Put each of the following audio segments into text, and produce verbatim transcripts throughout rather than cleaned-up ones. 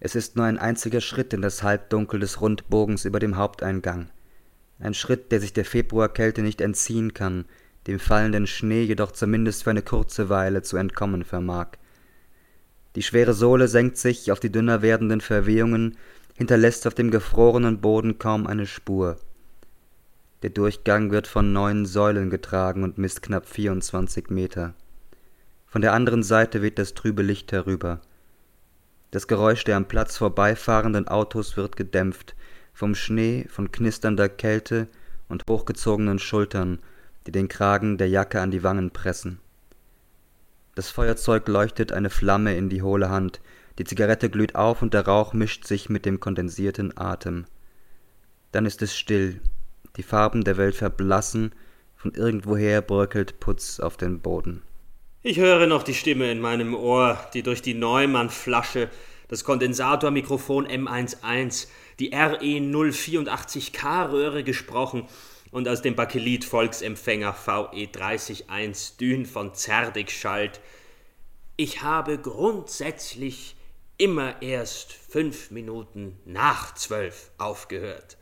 Es ist nur ein einziger Schritt in das Halbdunkel des Rundbogens über dem Haupteingang. Ein Schritt, der sich der Februarkälte nicht entziehen kann, dem fallenden Schnee jedoch zumindest für eine kurze Weile zu entkommen vermag. Die schwere Sohle senkt sich auf die dünner werdenden Verwehungen, hinterlässt auf dem gefrorenen Boden kaum eine Spur. Der Durchgang wird von neun Säulen getragen und misst knapp vierundzwanzig Meter. Von der anderen Seite weht das trübe Licht herüber. Das Geräusch der am Platz vorbeifahrenden Autos wird gedämpft, vom Schnee, von knisternder Kälte und hochgezogenen Schultern, die den Kragen der Jacke an die Wangen pressen. Das Feuerzeug leuchtet eine Flamme in die hohle Hand, die Zigarette glüht auf und der Rauch mischt sich mit dem kondensierten Atem. Dann ist es still, die Farben der Welt verblassen, von irgendwoher bröckelt Putz auf den Boden. Ich höre noch die Stimme in meinem Ohr, die durch die Neumann-Flasche, das Kondensatormikrofon M elf, die R E null vierundachtzig K-Röhre gesprochen und aus dem Bakelit-Volksempfänger V E dreißig eins Dün von Zerdig schallt: Ich habe grundsätzlich immer erst fünf Minuten nach zwölf aufgehört.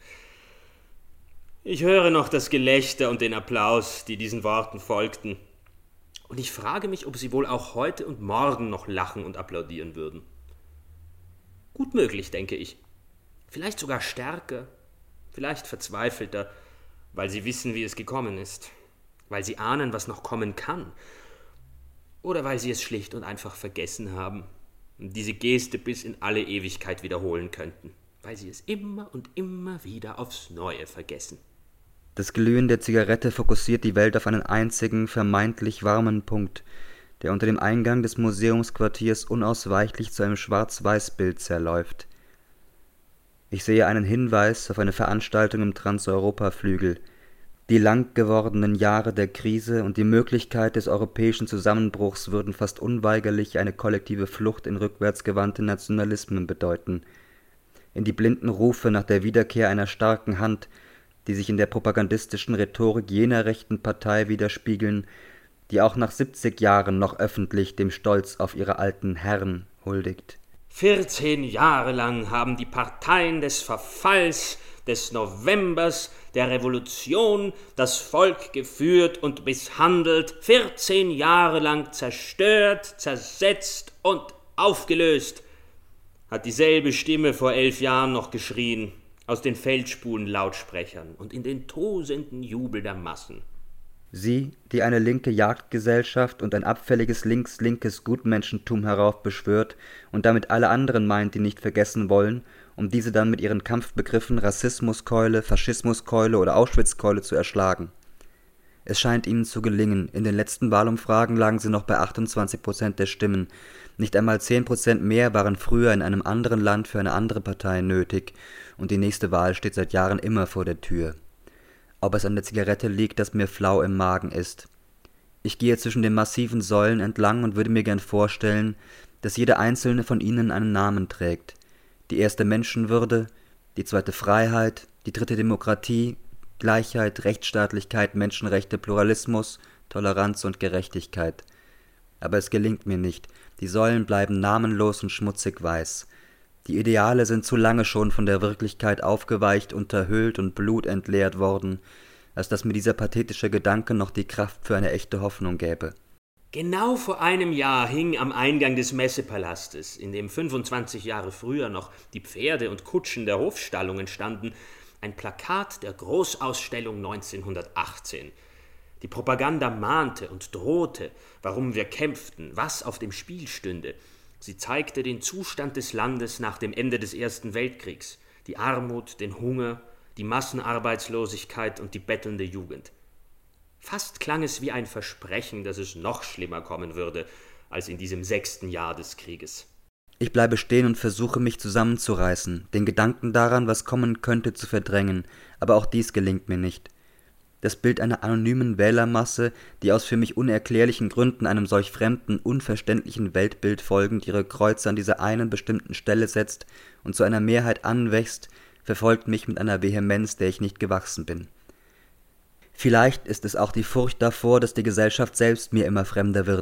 Ich höre noch das Gelächter und den Applaus, die diesen Worten folgten. Und ich frage mich, ob sie wohl auch heute und morgen noch lachen und applaudieren würden. Gut möglich, denke ich. Vielleicht sogar stärker, vielleicht verzweifelter, weil sie wissen, wie es gekommen ist, weil sie ahnen, was noch kommen kann, oder weil sie es schlicht und einfach vergessen haben und diese Geste bis in alle Ewigkeit wiederholen könnten, weil sie es immer und immer wieder aufs Neue vergessen. Das Glühen der Zigarette fokussiert die Welt auf einen einzigen, vermeintlich warmen Punkt, der unter dem Eingang des Museumsquartiers unausweichlich zu einem Schwarz-Weiß-Bild zerläuft. Ich sehe einen Hinweis auf eine Veranstaltung im Trans-Europa-Flügel. Die lang gewordenen Jahre der Krise und die Möglichkeit des europäischen Zusammenbruchs würden fast unweigerlich eine kollektive Flucht in rückwärtsgewandte Nationalismen bedeuten. In die blinden Rufe nach der Wiederkehr einer starken Hand, die sich in der propagandistischen Rhetorik jener rechten Partei widerspiegeln, die auch nach siebzig Jahren noch öffentlich dem Stolz auf ihre alten Herren huldigt. vierzehn Jahre lang haben die Parteien des Verfalls, des Novembers, der Revolution das Volk geführt und misshandelt, vierzehn Jahre lang zerstört, zersetzt und aufgelöst, hat dieselbe Stimme vor elf Jahren noch geschrien, aus den Feldspulen-Lautsprechern und in den tosenden Jubel der Massen. Sie, die eine linke Jagdgesellschaft und ein abfälliges links-linkes Gutmenschentum heraufbeschwört und damit alle anderen meint, die nicht vergessen wollen, um diese dann mit ihren Kampfbegriffen Rassismuskeule, Faschismuskeule oder Auschwitzkeule zu erschlagen. Es scheint ihnen zu gelingen, in den letzten Wahlumfragen lagen sie noch bei achtundzwanzig Prozent der Stimmen, nicht einmal zehn Prozent mehr waren früher in einem anderen Land für eine andere Partei nötig, und die nächste Wahl steht seit Jahren immer vor der Tür. Ob es an der Zigarette liegt, dass mir flau im Magen ist. Ich gehe zwischen den massiven Säulen entlang und würde mir gern vorstellen, dass jede einzelne von ihnen einen Namen trägt. Die erste Menschenwürde, die zweite Freiheit, die dritte Demokratie, Gleichheit, Rechtsstaatlichkeit, Menschenrechte, Pluralismus, Toleranz und Gerechtigkeit. Aber es gelingt mir nicht. Die Säulen bleiben namenlos und schmutzig weiß. Die Ideale sind zu lange schon von der Wirklichkeit aufgeweicht, unterhöhlt und blutentleert worden, als dass mir dieser pathetische Gedanke noch die Kraft für eine echte Hoffnung gäbe. Genau vor einem Jahr hing am Eingang des Messepalastes, in dem fünfundzwanzig Jahre früher noch die Pferde und Kutschen der Hofstallungen standen, ein Plakat der Großausstellung neunzehnhundertachtzehn. Die Propaganda mahnte und drohte, warum wir kämpften, was auf dem Spiel stünde. Sie zeigte den Zustand des Landes nach dem Ende des Ersten Weltkriegs, die Armut, den Hunger, die Massenarbeitslosigkeit und die bettelnde Jugend. Fast klang es wie ein Versprechen, dass es noch schlimmer kommen würde, als in diesem sechsten Jahr des Krieges. Ich bleibe stehen und versuche mich zusammenzureißen, den Gedanken daran, was kommen könnte, zu verdrängen, aber auch dies gelingt mir nicht. Das Bild einer anonymen Wählermasse, die aus für mich unerklärlichen Gründen einem solch fremden, unverständlichen Weltbild folgend ihre Kreuze an dieser einen bestimmten Stelle setzt und zu einer Mehrheit anwächst, verfolgt mich mit einer Vehemenz, der ich nicht gewachsen bin. Vielleicht ist es auch die Furcht davor, dass die Gesellschaft selbst mir immer fremder wird,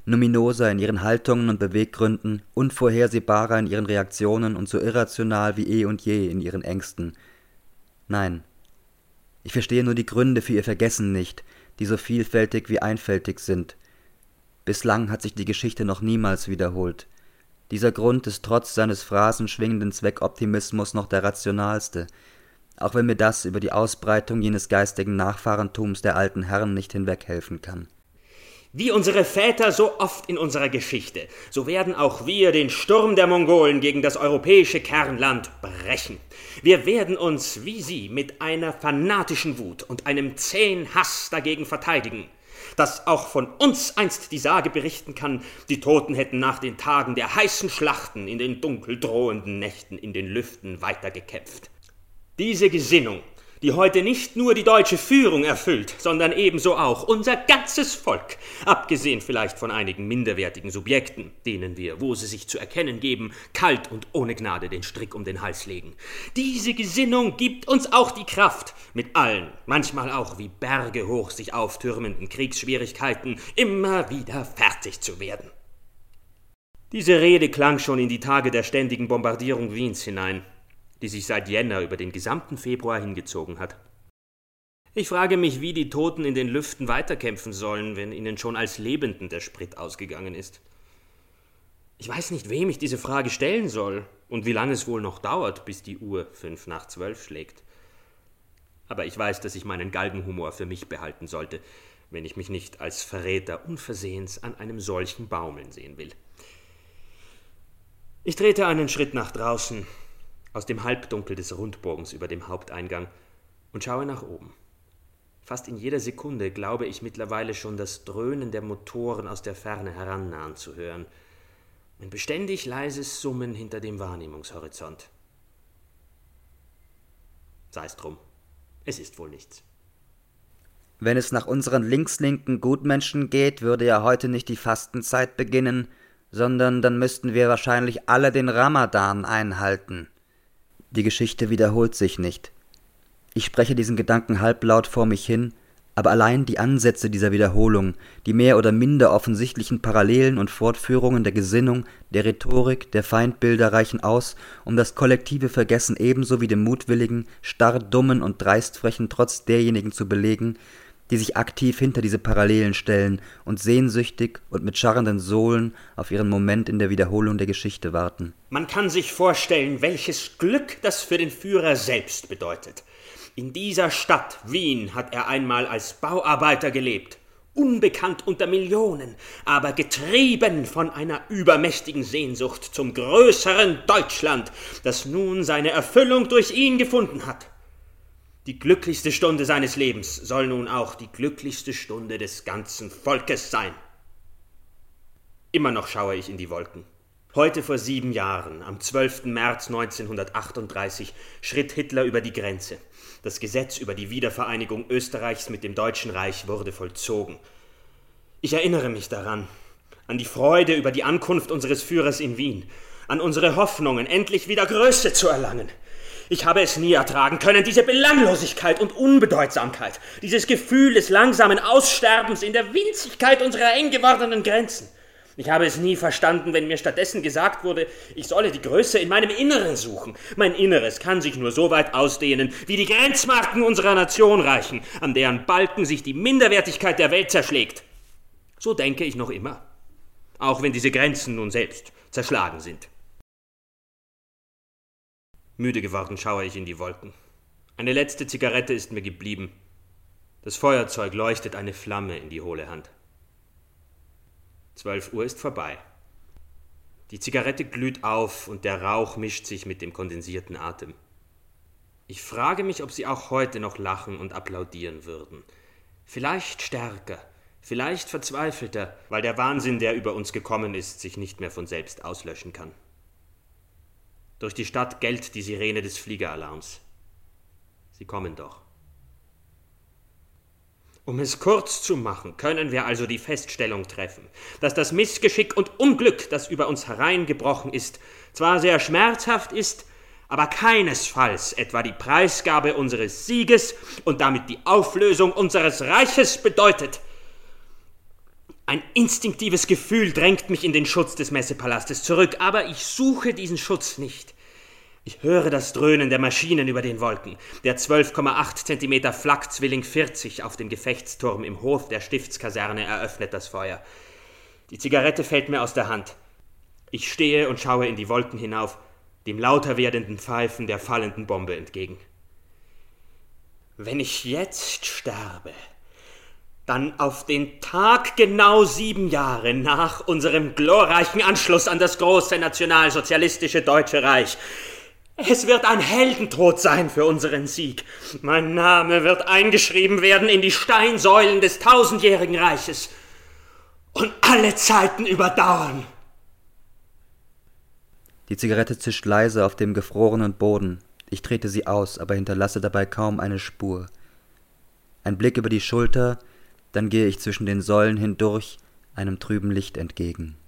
numinoser in ihren Haltungen und Beweggründen, unvorhersehbarer in ihren Reaktionen und so irrational wie eh und je in ihren Ängsten. Nein, ich verstehe nur die Gründe für ihr Vergessen nicht, die so vielfältig wie einfältig sind. Bislang hat sich die Geschichte noch niemals wiederholt. Dieser Grund ist trotz seines phrasenschwingenden Zweckoptimismus noch der rationalste, auch wenn mir das über die Ausbreitung jenes geistigen Nachfahrentums der alten Herren nicht hinweghelfen kann. Wie unsere Väter so oft in unserer Geschichte, so werden auch wir den Sturm der Mongolen gegen das europäische Kernland brechen. Wir werden uns, wie sie, mit einer fanatischen Wut und einem zähen Hass dagegen verteidigen, dass auch von uns einst die Sage berichten kann, die Toten hätten nach den Tagen der heißen Schlachten in den dunkel drohenden Nächten in den Lüften weitergekämpft. Diese Gesinnung, die heute nicht nur die deutsche Führung erfüllt, sondern ebenso auch unser ganzes Volk, abgesehen vielleicht von einigen minderwertigen Subjekten, denen wir, wo sie sich zu erkennen geben, kalt und ohne Gnade den Strick um den Hals legen. Diese Gesinnung gibt uns auch die Kraft, mit allen, manchmal auch wie Berge hoch sich auftürmenden Kriegsschwierigkeiten immer wieder fertig zu werden. Diese Rede klang schon in die Tage der ständigen Bombardierung Wiens hinein, die sich seit Jänner über den gesamten Februar hingezogen hat. Ich frage mich, wie die Toten in den Lüften weiterkämpfen sollen, wenn ihnen schon als Lebenden der Sprit ausgegangen ist. Ich weiß nicht, wem ich diese Frage stellen soll und wie lange es wohl noch dauert, bis die Uhr fünf nach zwölf schlägt. Aber ich weiß, dass ich meinen Galgenhumor für mich behalten sollte, wenn ich mich nicht als Verräter unversehens an einem solchen baumeln sehen will. Ich trete einen Schritt nach draußen, aus dem Halbdunkel des Rundbogens über dem Haupteingang und schaue nach oben. Fast in jeder Sekunde glaube ich mittlerweile schon das Dröhnen der Motoren aus der Ferne herannahen zu hören. Ein beständig leises Summen hinter dem Wahrnehmungshorizont. Sei's drum, es ist wohl nichts. Wenn es nach unseren linkslinken Gutmenschen geht, würde ja heute nicht die Fastenzeit beginnen, sondern dann müssten wir wahrscheinlich alle den Ramadan einhalten. Die Geschichte wiederholt sich nicht. Ich spreche diesen Gedanken halblaut vor mich hin, aber allein die Ansätze dieser Wiederholung, die mehr oder minder offensichtlichen Parallelen und Fortführungen der Gesinnung, der Rhetorik, der Feindbilder reichen aus, um das kollektive Vergessen ebenso wie dem mutwilligen, starr dummen und dreistfrechen Trotz derjenigen zu belegen, die sich aktiv hinter diese Parallelen stellen und sehnsüchtig und mit scharrenden Sohlen auf ihren Moment in der Wiederholung der Geschichte warten. Man kann sich vorstellen, welches Glück das für den Führer selbst bedeutet. In dieser Stadt, Wien, hat er einmal als Bauarbeiter gelebt, unbekannt unter Millionen, aber getrieben von einer übermächtigen Sehnsucht zum größeren Deutschland, das nun seine Erfüllung durch ihn gefunden hat. Die glücklichste Stunde seines Lebens soll nun auch die glücklichste Stunde des ganzen Volkes sein. Immer noch schaue ich in die Wolken. Heute vor sieben Jahren, am zwölften März neunzehnhundertachtunddreißig, schritt Hitler über die Grenze. Das Gesetz über die Wiedervereinigung Österreichs mit dem Deutschen Reich wurde vollzogen. Ich erinnere mich daran, an die Freude über die Ankunft unseres Führers in Wien, an unsere Hoffnungen, endlich wieder Größe zu erlangen. Ich habe es nie ertragen können, diese Belanglosigkeit und Unbedeutsamkeit, dieses Gefühl des langsamen Aussterbens in der Winzigkeit unserer eng gewordenen Grenzen. Ich habe es nie verstanden, wenn mir stattdessen gesagt wurde, ich solle die Größe in meinem Inneren suchen. Mein Inneres kann sich nur so weit ausdehnen, wie die Grenzmarken unserer Nation reichen, an deren Balken sich die Minderwertigkeit der Welt zerschlägt. So denke ich noch immer, auch wenn diese Grenzen nun selbst zerschlagen sind. Müde geworden schaue ich in die Wolken. Eine letzte Zigarette ist mir geblieben. Das Feuerzeug leuchtet eine Flamme in die hohle Hand. Zwölf Uhr ist vorbei. Die Zigarette glüht auf und der Rauch mischt sich mit dem kondensierten Atem. Ich frage mich, ob sie auch heute noch lachen und applaudieren würden. Vielleicht stärker, vielleicht verzweifelter, weil der Wahnsinn, der über uns gekommen ist, sich nicht mehr von selbst auslöschen kann. Durch die Stadt gellt die Sirene des Fliegeralarms. Sie kommen doch. Um es kurz zu machen, können wir also die Feststellung treffen, dass das Missgeschick und Unglück, das über uns hereingebrochen ist, zwar sehr schmerzhaft ist, aber keinesfalls etwa die Preisgabe unseres Sieges und damit die Auflösung unseres Reiches bedeutet. Ein instinktives Gefühl drängt mich in den Schutz des Messepalastes zurück, aber ich suche diesen Schutz nicht. Ich höre das Dröhnen der Maschinen über den Wolken. Der zwölf Komma acht Zentimeter Flak-Zwilling vierzig auf dem Gefechtsturm im Hof der Stiftskaserne eröffnet das Feuer. Die Zigarette fällt mir aus der Hand. Ich stehe und schaue in die Wolken hinauf, dem lauter werdenden Pfeifen der fallenden Bombe entgegen. Wenn ich jetzt sterbe, dann auf den Tag genau sieben Jahre nach unserem glorreichen Anschluss an das große nationalsozialistische Deutsche Reich. Es wird ein Heldentod sein für unseren Sieg. Mein Name wird eingeschrieben werden in die Steinsäulen des tausendjährigen Reiches und alle Zeiten überdauern. Die Zigarette zischt leise auf dem gefrorenen Boden. Ich trete sie aus, aber hinterlasse dabei kaum eine Spur. Ein Blick über die Schulter, dann gehe ich zwischen den Säulen hindurch einem trüben Licht entgegen.